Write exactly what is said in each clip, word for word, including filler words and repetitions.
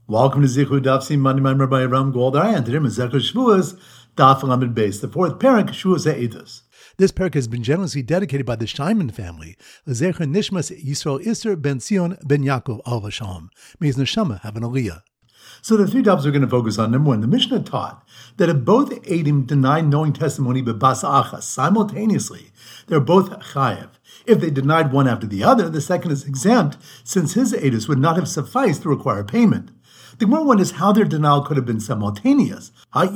Welcome to Zichud Daf Siman Maimer by Ram Goldar, and today Maseches Shavuos Daf Lamed Beis, the fourth parak, Shavuos Ha'edus. This parak has been generously dedicated by the Steinman family, L'zecher Nishmas Yisrael Isser ben Zion ben Yaakov Alav Shalom. May his neshama have an aliyah. So the three dafs we're going to focus on. Number one, the Mishnah taught that if both Eidim denied knowing testimony b'bas achas simultaneously, they're both chayev. If they denied one after the other, the second is exempt, since his edus would not have sufficed to require payment. The Gemara wonders how their denial could have been simultaneous. But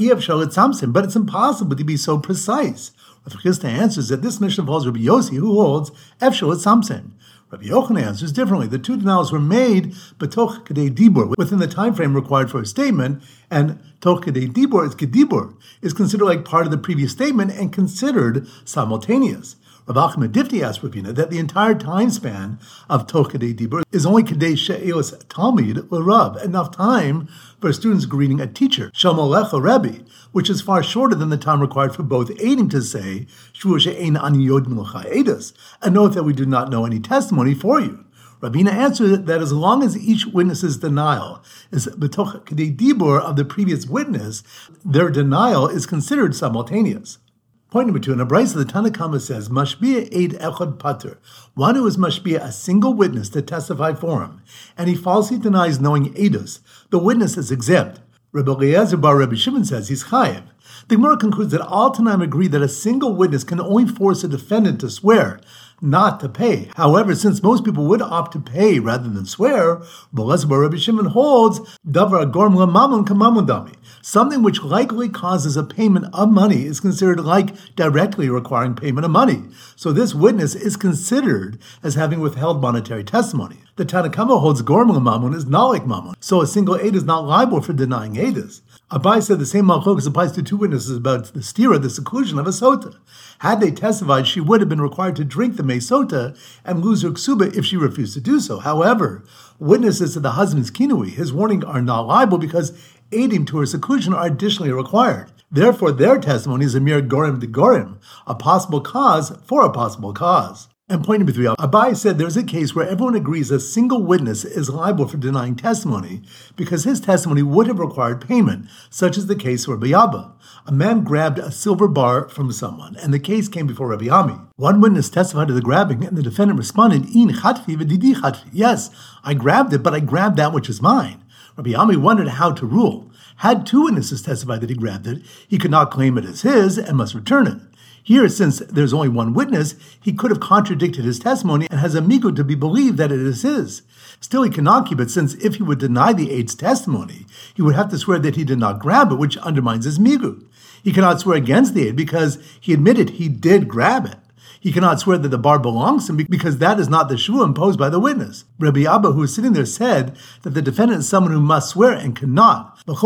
it's impossible to be so precise. Rav Chisda answers that this Mishnah follows Rabbi Yossi, who holds Efshel Samson. Rabbi Yochanan answers differently. The two denials were made b'toch kedei dibur, within the time frame required for a statement, and toch kedei dibur is kedibur, is considered like part of the previous statement and considered simultaneous. Rav Achmed Difti asked Ravina that the entire time span of Toch Kedei Dibur is only Kedei She'eos Talmid L'Rav, enough time for students greeting a teacher, Shalom Rebbe, which is far shorter than the time required for both Eidim to say, Shvu She'ein Ani Yodin L'Cha Eidos, a note that we do not know any testimony for you. Ravina answered that as long as each witness's denial is B'toch Kedei Dibur of the previous witness, their denial is considered simultaneous. Point number two, in a brayso, the Tanna Kama says, Mashbiya Eid Echad Pater, one who is Mashbiya, a single witness to testify for him, and he falsely denies knowing Eidos, the witness is exempt. Rabbi Eliezer bar Rabbi Shimon says he's chayev. The Gemara concludes that all Tanaim agree that a single witness can only force a defendant to swear, not to pay. However, since most people would opt to pay rather than swear, Rabbi Shimon holds davar agorm lamamun kamamun dami. Something which likely causes a payment of money is considered like directly requiring payment of money. So this witness is considered as having withheld monetary testimony. The Tanna Kama holds gorm lamamun is not like mamun, so a single aid is not liable for denying aidus. Abai said the same malchokes applies to two witnesses about the stira, the seclusion of a sota. Had they testified, she would have been required to drink the mei sota and lose her ksuba if she refused to do so. However, witnesses to the husband's kinui, his warning, are not liable because aiding to her seclusion are additionally required. Therefore, their testimony is a mere gorim de gorim, a possible cause for a possible cause. And point number three, Abai said there's a case where everyone agrees a single witness is liable for denying testimony because his testimony would have required payment, such as the case of Rabbi Abba. A man grabbed a silver bar from someone, and the case came before Rabbi Ami. One witness testified to the grabbing, and the defendant responded, In chatfi v'didi chatfi. Yes, I grabbed it, but I grabbed that which is mine. Rabbi Ami wondered how to rule. Had two witnesses testified that he grabbed it, he could not claim it as his and must return it. Here, since there's only one witness, he could have contradicted his testimony and has a migu to be believed that it is his. Still, he cannot keep it, since if he would deny the aid's testimony, he would have to swear that he did not grab it, which undermines his migu. He cannot swear against the aid because he admitted he did grab it. He cannot swear that the bar belongs to him because that is not the shvuah imposed by the witness. Rabbi Abba, who was sitting there, said that the defendant is someone who must swear and cannot. And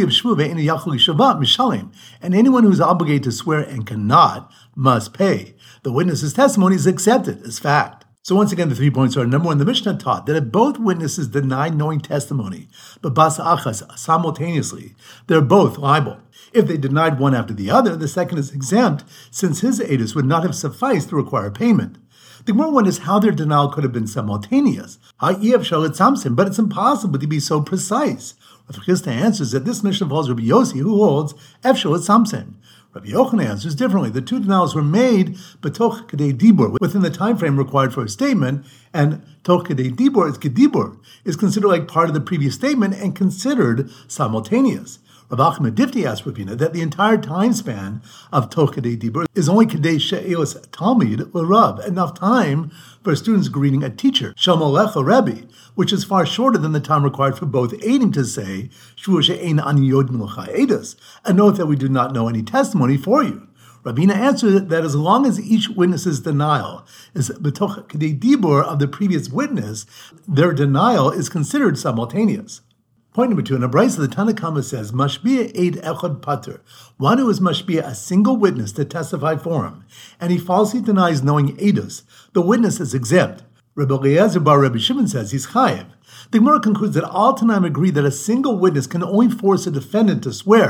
anyone who is obligated to swear and cannot must pay. The witness's testimony is accepted as fact. So once again, the three points are, number one, the Mishnah taught that if both witnesses denied knowing testimony, but bas achas simultaneously, they're both liable. If they denied one after the other, the second is exempt, since his edus would not have sufficed to require payment. The Gemara wonders how their denial could have been simultaneous. But it's impossible to be so precise. Rav Chisda answers that this Mishnah follows Rabbi Yossi, who holds Efshel Samson. Rabbi Yochanan answers differently. The two denials were made b'toch kedei dibur, within the time frame required for a statement, and toch kedei dibur is kedibur, is considered like part of the previous statement and considered simultaneous. Rav Achmed Difti asked Ravina that the entire time span of Toch Kedei Dibur is only Kedei She'eos Talmid L'Rav, enough time for students greeting a teacher, Shalom Rebbe, which is far shorter than the time required for both Eidim to say, Shvu She'ein Ani Yodin L'Cha Eidos, a note that we do not know any testimony for you. Ravina answered that as long as each witness's denial is B'toch Kedei Dibur of the previous witness, their denial is considered simultaneous. Point number two, in a brayso, the Tanna Kama says, Mashbiya Eid Echad Pater, one who is Mashbiya, a single witness to testify for him, and he falsely denies knowing Eidos, the witness is exempt. Rabbi Eliezer bar Rabbi Shimon says he's chayev. The Gemara concludes that all Tanaim agree that a single witness can only force a defendant to swear,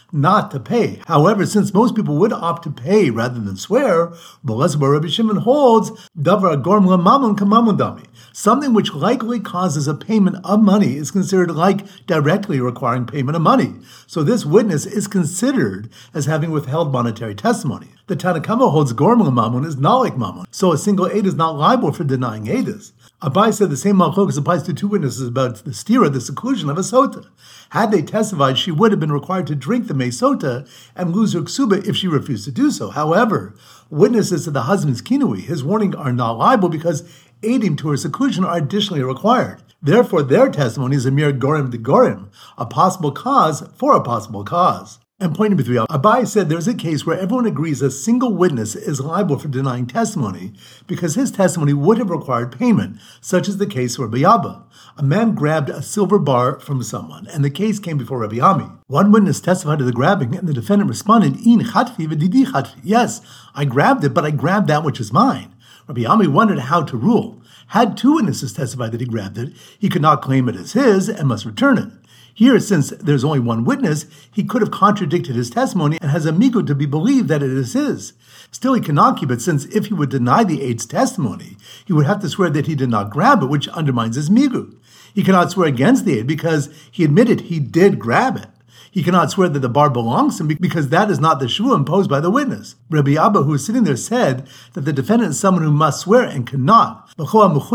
not to pay. However, since most people would opt to pay rather than swear, Rabbi Shimon holds davar gorm lemamun kamamun dami. Something which likely causes a payment of money is considered like directly requiring payment of money. So this witness is considered as having withheld monetary testimony. The Tanna Kama holds gorm lemamun is not like mamun, so a single aid is not liable for denying aidus. Abai said the same malchokas applies to two witnesses about the stira, the seclusion of a sota. Had they testified, she would have been required to drink the mei sota and lose her ksuba if she refused to do so. However, witnesses to the husband's kinui, his warning, are not liable because aiding to her seclusion are additionally required. Therefore, their testimony is a mere gorim de gorim, a possible cause for a possible cause. And point number three, Abai said there's a case where everyone agrees a single witness is liable for denying testimony because his testimony would have required payment, such as the case of Rabbi Abba. A man grabbed a silver bar from someone, and the case came before Rabbi Ami. One witness testified to the grabbing, and the defendant responded, "In chatfi v'didi chatfi." Yes, I grabbed it, but I grabbed that which is mine. Rabbi Ami wondered how to rule. Had two witnesses testified that he grabbed it, he could not claim it as his and must return it. Here, since there's only one witness, he could have contradicted his testimony and has a migu to be believed that it is his. Still, he cannot keep it, since if he would deny the aid's testimony, he would have to swear that he did not grab it, which undermines his migu. He cannot swear against the aid because he admitted he did grab it. He cannot swear that the bar belongs to him because that is not the shua imposed by the witness. Rabbi Abba, who was sitting there, said that the defendant is someone who must swear and cannot. And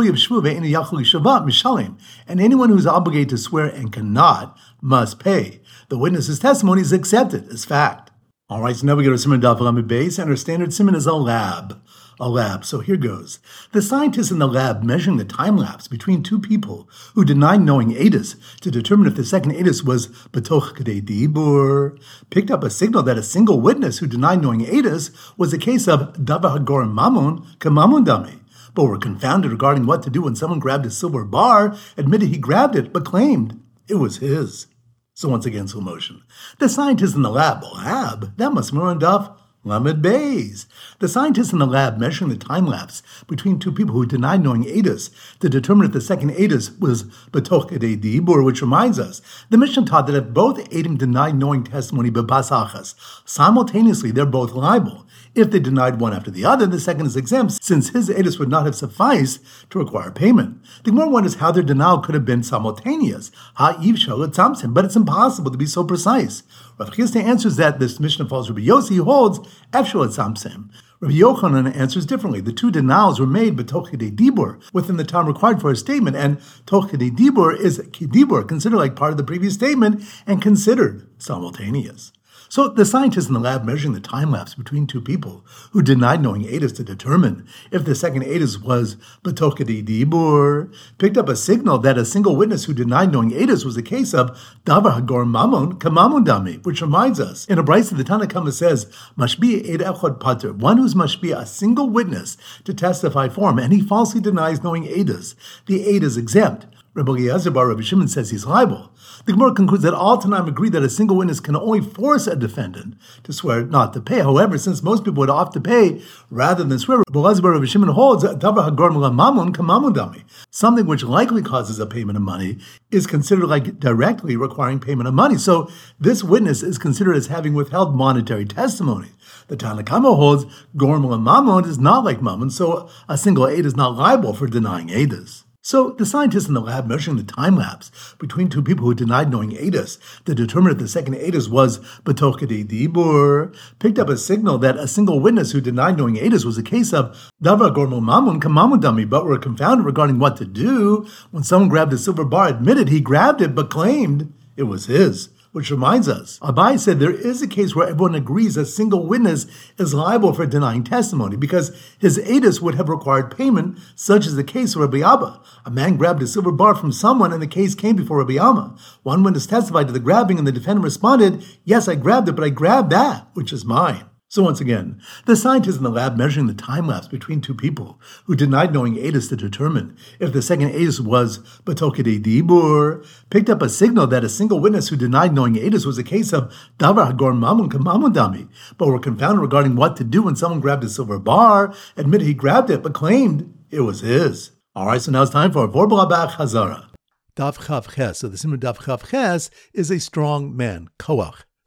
anyone who is obligated to swear and cannot must pay. The witness's testimony is accepted as fact. All right, so now we go to Siman Daf Lamed Beis, and our standard Siman is a lab. A lab. So here goes. The scientists in the lab measuring the time lapse between two people who denied knowing Aedis to determine if the second Aedis was Batoch Kadei Dibur picked up a signal that a single witness who denied knowing Aedis was a case of Davar Hagor Mamun Kamamun Dami, but were confounded regarding what to do when someone grabbed a silver bar, admitted he grabbed it, but claimed it was his. So once again, slow motion. The scientists in the lab, lab, that must be on Daf Lamed Beis. The scientists in the lab measuring the time lapse between two people who denied knowing Aedis to determine if the second Aedis was Batoch Kadei Dibur, which reminds us, the Mishnah taught that if both Eidim denied knowing testimony b'basachas, simultaneously they're both liable. If they denied one after the other, the second is exempt, since his Aedis would not have sufficed to require payment. The Gemara wonders how their denial could have been simultaneous, ha'ivshal etzamsim, but it's impossible to be so precise. Rav Chisda answers that this Mishnah follows Rabbi Yossi, who holds efshal etzamsim. Rabbi Yochanan answers differently. The two denials were made b'toch kadei dibur, within the time required for a statement, and toch kadei dibur is kidibur, considered like part of the previous statement, and considered simultaneous. So the scientists in the lab measuring the time lapse between two people who denied knowing Aedis to determine if the second Aedis was Batoch Kadei Dibur picked up a signal that a single witness who denied knowing Aedis was a case of Davar Hagor Mamun Kamamun Dami, which reminds us, in a brisa the Tanna Kama says, Mashbi Eid Echad Pater, one who's mashbi a single witness to testify for him, and he falsely denies knowing Aedis. The aid is exempt. Rabbi Eliezer bar Rabbi Shimon says he's liable. The Gemara concludes that all Tanaim agree that a single witness can only force a defendant to swear not to pay. However, since most people would opt to pay rather than swear, Rabbi Eliezer bar Rabbi Shimon holds davar hagor mamun kamamun dami. Something which likely causes a payment of money is considered like directly requiring payment of money. So this witness is considered as having withheld monetary testimony. The Tanna Kama holds gorm mamun is not like mamun, so a single aid is not liable for denying Aedis. So the scientists in the lab measuring the time lapse between two people who denied knowing Aedis to determine if the second Aedis was Batoch Kadei Dibur picked up a signal that a single witness who denied knowing Aedis was a case of Davar Gormo Mamun Kamamun Dami, but were confounded regarding what to do when someone grabbed a silver bar, admitted he grabbed it, but claimed it was his. Which reminds us, Abai said there is a case where everyone agrees a single witness is liable for denying testimony because his Aedis would have required payment, such as the case of Rabbi Abba. A man grabbed a silver bar from someone and the case came before Rabbi Amma. One witness testified to the grabbing and the defendant responded, yes, I grabbed it, but I grabbed that, which is mine. So once again, the scientists in the lab measuring the time lapse between two people who denied knowing Aedis to determine if the second Aedis was Batoch Kadei Dibur picked up a signal that a single witness who denied knowing Aedis was a case of Davar Hagor Mamun Kamamun Dami, but were confounded regarding what to do when someone grabbed a silver bar, admitted he grabbed it, but claimed it was his. All right, so now it's time for Vor B'Rabach Chazara. Daf Chav Ches. So the Siman Daf Chav Ches is a strong man, koach.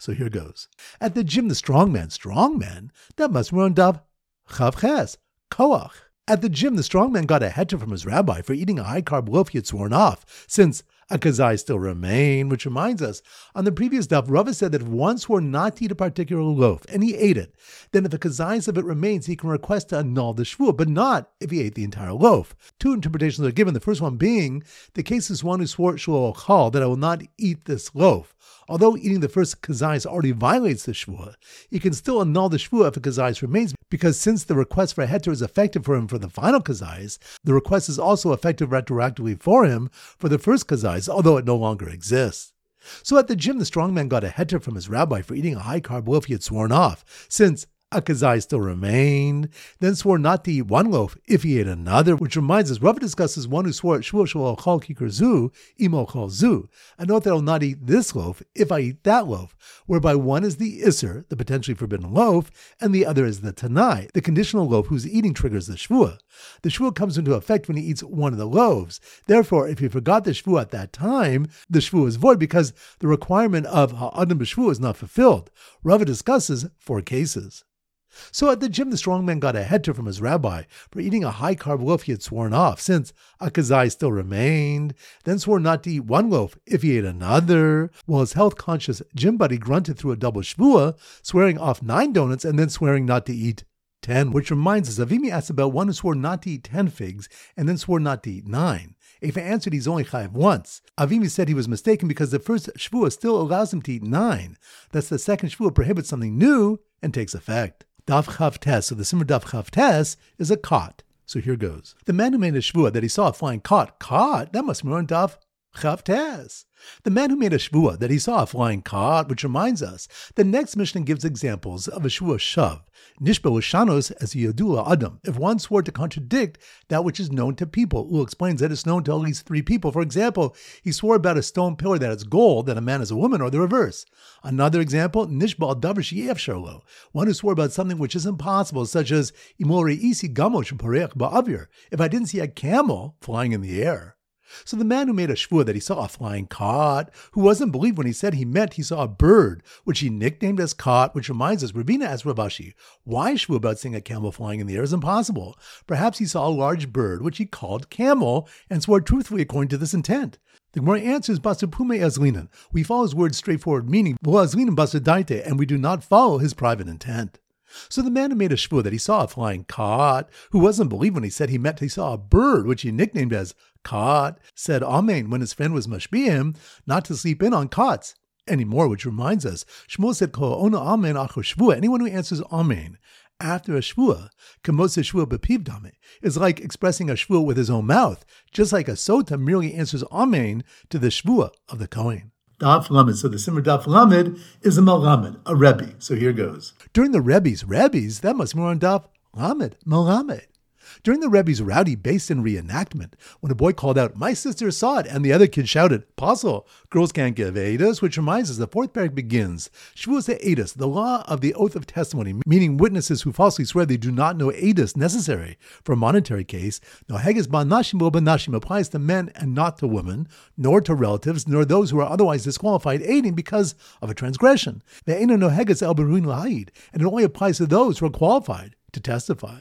So here goes. At the gym, the strong man, strong man, that must run Daf Chav Ches, Koach. At the gym, the strong man got a heter from his rabbi for eating a high-carb loaf he had sworn off, since a kazai still remained, which reminds us, on the previous daf, Rava said that if one swore not to eat a particular loaf, and he ate it, then if a kazai of it remains, he can request to annul the shvuah, but not if he ate the entire loaf. Two interpretations are given, the first one being, the case is one who swore at shvuah ochal, that I will not eat this loaf. Although eating the first kazais already violates the shvuah, he can still annul the shvuah if a kazais remains, because since the request for a heter is effective for him for the final kazais, the request is also effective retroactively for him for the first kazais, although it no longer exists. So at the gym, the strong man got a heter from his rabbi for eating a high-carb loaf he had sworn off, since a kazai still remained, then swore not to eat one loaf if he ate another, which reminds us, Rava discusses one who swore at shvuah shel ochal kikar zu, imo ochal zu, a note that I will not eat this loaf if I eat that loaf, whereby one is the iser, the potentially forbidden loaf, and the other is the tanai, the conditional loaf whose eating triggers the shvuah. The shvuah comes into effect when he eats one of the loaves. Therefore, if he forgot the shvuah at that time, the shvuah is void because the requirement of ha'adam b'shvuah is not fulfilled. Rava discusses four cases. So at the gym, the strong man got a heter from his rabbi for eating a high-carb loaf he had sworn off, since a kazai still remained, then swore not to eat one loaf if he ate another, while his health-conscious gym buddy grunted through a double shvuah, swearing off nine donuts and then swearing not to eat ten, which reminds us, Avimi asked about one who swore not to eat ten figs and then swore not to eat nine. If he answered he's only chayav once, Avimi said he was mistaken because the first shvuah still allows him to eat nine. Thus the second shvuah prohibits something new and takes effect. Daf Chav Tes, so the Simmer Daf Chav Tes is a cot. So here goes. The man who made a shvuah that he saw a flying cot, cot, that must be on Daf Chav Tes. The man who made a shvuah that he saw a flying cot, which reminds us, the next Mishnah gives examples of a shvuah shav. Nishba shanos as yadula adam. If one swore to contradict that which is known to people, Ul explains that it's known to at least three people. For example, he swore about a stone pillar that it's gold, that a man is a woman, or the reverse. Another example, nishba al davar she'ef sharlo. One who swore about something which is impossible, such as imore isi gamo shepareach ba'avir. If I didn't see a camel flying in the air. So the man who made a shvuah that he saw a flying cot, who wasn't believed when he said he meant he saw a bird, which he nicknamed as cot, which reminds us, Ravina asked Rav Ashi, why shvuah about seeing a camel flying in the air is impossible. Perhaps he saw a large bird, which he called camel, and swore truthfully according to this intent. The Gemara answers, Basupume azlinan. We follow his word's straightforward meaning, azlinan basadaite, and we do not follow his private intent. So the man who made a shvuah that he saw a flying cot, who wasn't believed when he said he meant he saw a bird, which he nicknamed as cot, said amen when his friend was mashbiah him not to sleep in on cots anymore, which reminds us, Shmuel said, Kol ona amen acho shvuah. Anyone who answers amen after a shvuah, kamose shvuah bepiv dame, is like expressing a shvuah with his own mouth, just like a sota merely answers amen to the shvuah of the kohen. Daf Lamed. So the Simmer Daf Lamed is a Malamed, a Rebbe. So here goes. During the Rebbe's, Rebbe's, that must be on Daf Lamed, Malamed. During the Rebbe's rowdy Basin reenactment, when a boy called out, "My sister saw it," and the other kid shouted, "Apostle, girls can't give edus," which reminds us the fourth parak begins, Shvuas edus, the law of the oath of testimony, meaning witnesses who falsely swear they do not know edus necessary for a monetary case. No heges ba nashim bo banashim applies to men and not to women, nor to relatives, nor those who are otherwise disqualified aiding because of a transgression. Ve'ena no heges el beruin lahid, and it only applies to those who are qualified to testify.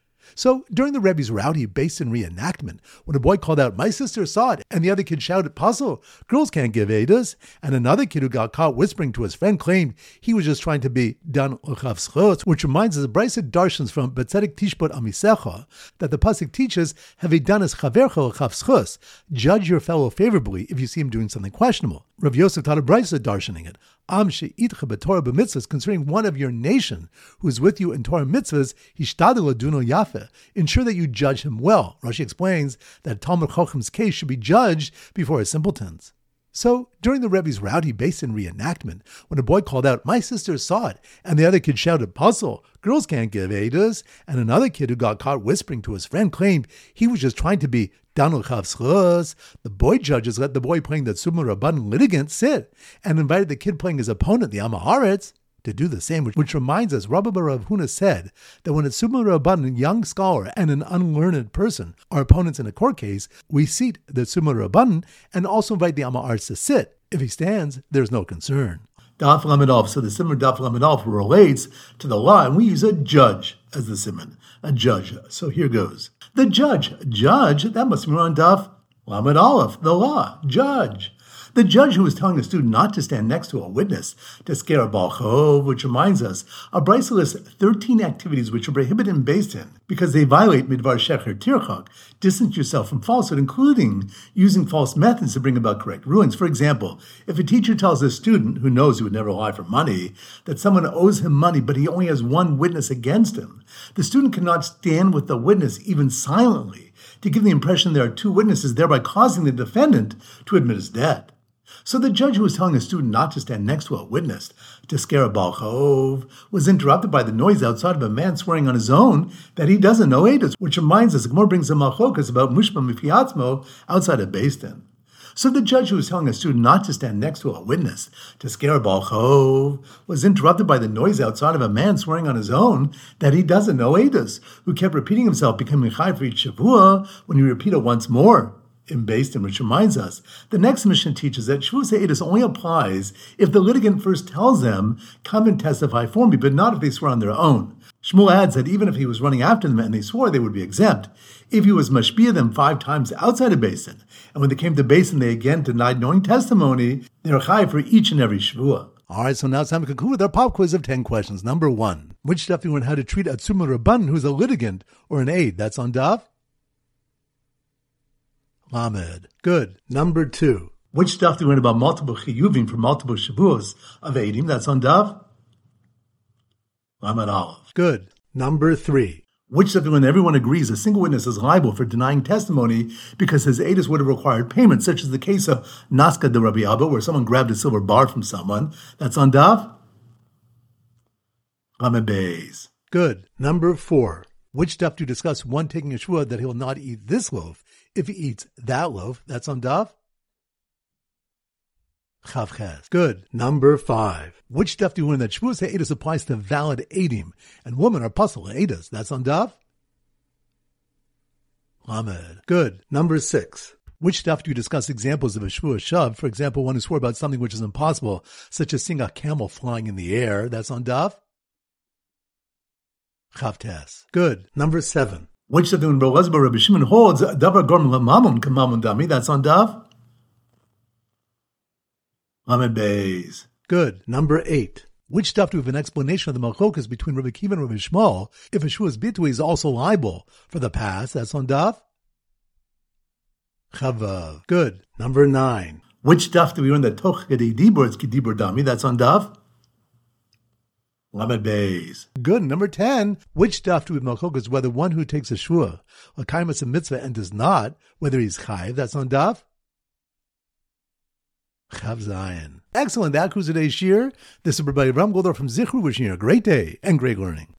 So, during the Rebbe's rowdy Basin reenactment, when a boy called out, "My sister saw it," and the other kid shouted, "Pasul, girls can't give edus," and another kid who got caught whispering to his friend claimed he was just trying to be dan l'chav schos, which reminds us of Brisa Darshans from Betzedek Tishbot Amisecha, that the pasuk teaches, "Havedanas chavercha l'chav schos," judge your fellow favorably if you see him doing something questionable. Rav Yosef taught a Brisa darshaning it. Am she'itcha b'Torah b'mitzvahs, concerning one of your nation who is with you in Torah mitzvahs, hishtadel aduno yafeh, ensure that you judge him well. Rashi explains that Talmud Chocham's case should be judged before a simpleton's. So, during the Rebbe's rowdy Basin reenactment, when a boy called out, "My sister saw it," and the other kid shouted, "Puzzle, girls can't give edus," and another kid who got caught whispering to his friend claimed he was just trying to be dan l'chav schos, the boy judges let the boy playing the Tzuma Rabban litigant sit, and invited the kid playing his opponent, the Am Haaretz, to do the same, which, which reminds us, Rabbi Bar Rav Huna said that when a Tzuma Rabban, a young scholar, and an unlearned person are opponents in a court case, we seat the Tzuma Rabban and also invite the Am Haaretz to sit. If he stands, there's no concern. Daf Lamed Aleph. So the simon Daf Lamed Aleph relates to the law, and we use a judge as the simon, a judge. So here goes. The judge, judge, that must be on Daf Lamed Aleph, the law, judge. The judge who was telling a student not to stand next to a witness to scare a Baal Chov, which reminds us, a Brisa lists thirteen activities which are prohibited in Beis Din because they violate Midvar Shecher Tirchak, distance yourself from falsehood, including using false methods to bring about correct rulings. For example, if a teacher tells a student, who knows he would never lie for money, that someone owes him money but he only has one witness against him, the student cannot stand with the witness even silently to give the impression there are two witnesses, thereby causing the defendant to admit his debt. So the judge who was telling a student not to stand next to a witness to scare a Baal Chov was interrupted by the noise outside of a man swearing on his own that he doesn't know Eidos, which reminds us, the Gemara brings a Malchokas about Mushma Mifiatzmo outside of Beis Din. So the judge who was telling a student not to stand next to a witness to scare a Baal Chov was interrupted by the noise outside of a man swearing on his own that he doesn't know Eidos, who kept repeating himself, becoming Chai for each Shavua when you repeat it once more in Beis Din, which reminds us, the next mission teaches that Shvus Eidos only applies if the litigant first tells them, come and testify for me, but not if they swear on their own. Shmuel adds that even if he was running after them and they swore, they would be exempt. If he was mashpia them five times outside of Beis Din, and when they came to Beis Din, they again denied knowing testimony, they're chai for each and every shvua. All right, so now it's time to conclude with our pop quiz of ten questions. Number one, which stuff do you learn how to treat a tzuma rabban who's a litigant or an aide? That's on Daf Lamed. Good. Number two. Which stuff do we learn about multiple chiyuvim for multiple shavuos of Eidim? That's on Daf Lamed Aleph. Good. Number three. Which stuff do we learn everyone agrees a single witness is liable for denying testimony because his Eidos would have required payment, such as the case of Naska de Rabbi Abba, where someone grabbed a silver bar from someone. That's on Daf Lamed Beis. Good. Number four. Which stuff do you discuss one taking a shvua that he will not eat this loaf if he eats that loaf? That's on Daf Chavches. Good. Number five. Which stuff do you learn that Shvuas Eidos applies to valid Eidim and women are puzzle Eidos? That's on Daf Lamed. Good. Number six. Which stuff do you discuss examples of a Shvuas Shav? For example, one who swore about something which is impossible, such as seeing a camel flying in the air. That's on Daf Chavtes. Good. Number seven. Which stuff do we learn about Rabbi Shimon holds davar gorm lamamun kamamun dami? That's on Daf Lamed Beis. Good. Number eight. Which stuff do we have an explanation of the malchokas between Rabbi Kiva and Rabbi Shmuel if a shuas bitui is also liable for the past? That's on Daf Chavav. Good. Number nine. Which stuff do we learn that toch gedei dibur is kedibur dami? That's on Daf Lamed Beis. Good. Number ten. Which stuff do we have malchokas whether one who takes a shua, a kaimas a mitzvah, and does not, whether he's chayiv? That's on Daf Chav Zayin. Excellent. That concludes today's shir. This is Rabbi Ram Goldar from Zichru, wishing you a great day and great learning.